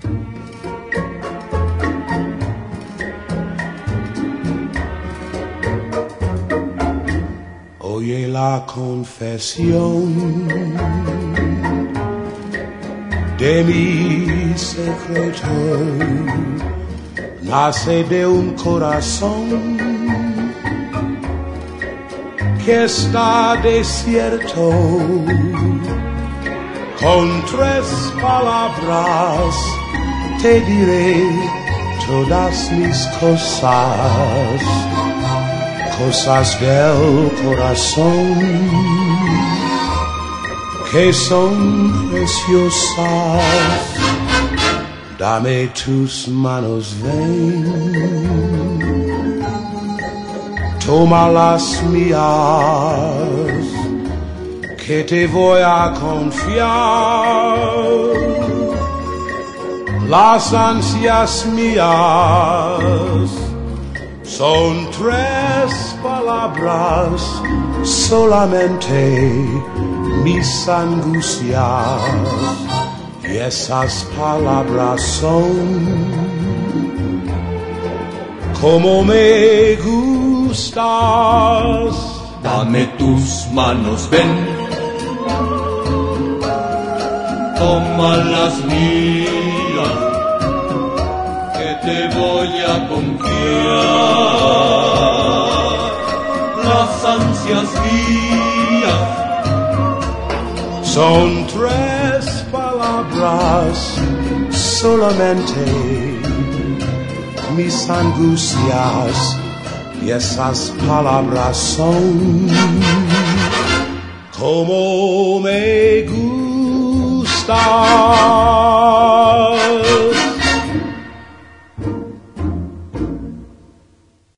Oye la confesión de mi secreto, nace de un corazón que está desierto. Con tres palabras te diré todas mis cosas, cosas del corazón que son preciosas. Dame tus manos, ven, toma las mías, que te voy a confiar las ansias mías. Son tres palabras solamente, mis angustias, y esas palabras son como me gustas. Dame tus manos, ven, toma las mías, que te voy a confiar las ansias mías. Son tres palabras solamente, mis angustias, y esas palabras son como me gustan.